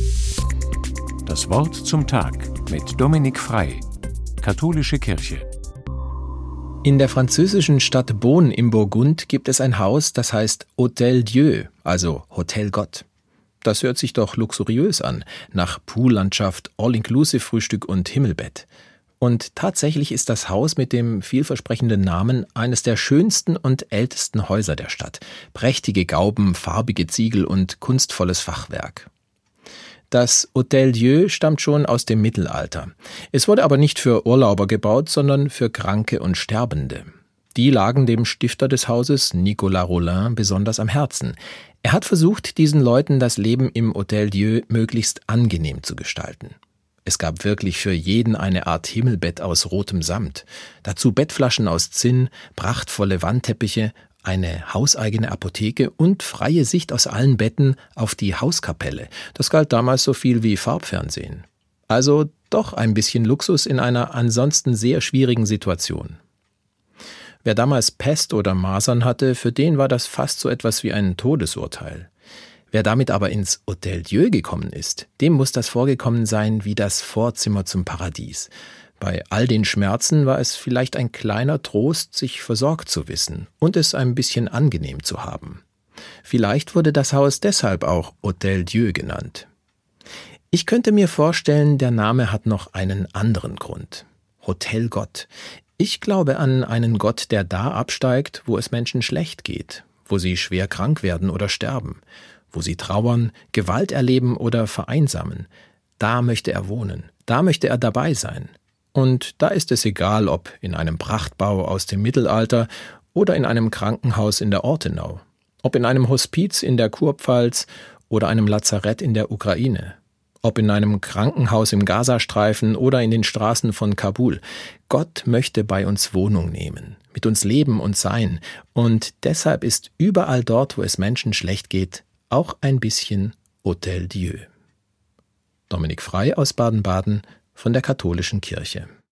Das Wort zum Tag mit Dominik Frei, Katholische Kirche. In der französischen Stadt Beaune im Burgund gibt es ein Haus, das heißt Hôtel Dieu, also Hotel Gott. Das hört sich doch luxuriös an, nach Poollandschaft, All-Inclusive-Frühstück und Himmelbett. Und tatsächlich ist das Haus mit dem vielversprechenden Namen eines der schönsten und ältesten Häuser der Stadt. Prächtige Gauben, farbige Ziegel und kunstvolles Fachwerk. Das Hôtel Dieu stammt schon aus dem Mittelalter. Es wurde aber nicht für Urlauber gebaut, sondern für Kranke und Sterbende. Die lagen dem Stifter des Hauses, Nicolas Rolin, besonders am Herzen. Er hat versucht, diesen Leuten das Leben im Hôtel Dieu möglichst angenehm zu gestalten. Es gab wirklich für jeden eine Art Himmelbett aus rotem Samt. Dazu Bettflaschen aus Zinn, prachtvolle Wandteppiche, eine hauseigene Apotheke und freie Sicht aus allen Betten auf die Hauskapelle. Das galt damals so viel wie Farbfernsehen. Also doch ein bisschen Luxus in einer ansonsten sehr schwierigen Situation. Wer damals Pest oder Masern hatte, für den war das fast so etwas wie ein Todesurteil. Wer damit aber ins Hôtel Dieu gekommen ist, dem muss das vorgekommen sein wie das Vorzimmer zum Paradies. Bei all den Schmerzen war es vielleicht ein kleiner Trost, sich versorgt zu wissen und es ein bisschen angenehm zu haben. Vielleicht wurde das Haus deshalb auch Hôtel Dieu genannt. Ich könnte mir vorstellen, der Name hat noch einen anderen Grund. Hotel Gott. Ich glaube an einen Gott, der da absteigt, wo es Menschen schlecht geht, wo sie schwer krank werden oder sterben, wo sie trauern, Gewalt erleben oder vereinsamen. Da möchte er wohnen, da möchte er dabei sein. Und da ist es egal, ob in einem Prachtbau aus dem Mittelalter oder in einem Krankenhaus in der Ortenau, ob in einem Hospiz in der Kurpfalz oder einem Lazarett in der Ukraine, ob in einem Krankenhaus im Gazastreifen oder in den Straßen von Kabul. Gott möchte bei uns Wohnung nehmen, mit uns leben und sein. Und deshalb ist überall dort, wo es Menschen schlecht geht, auch ein bisschen Hôtel Dieu. Dominik Frei aus Baden-Baden von der Katholischen Kirche.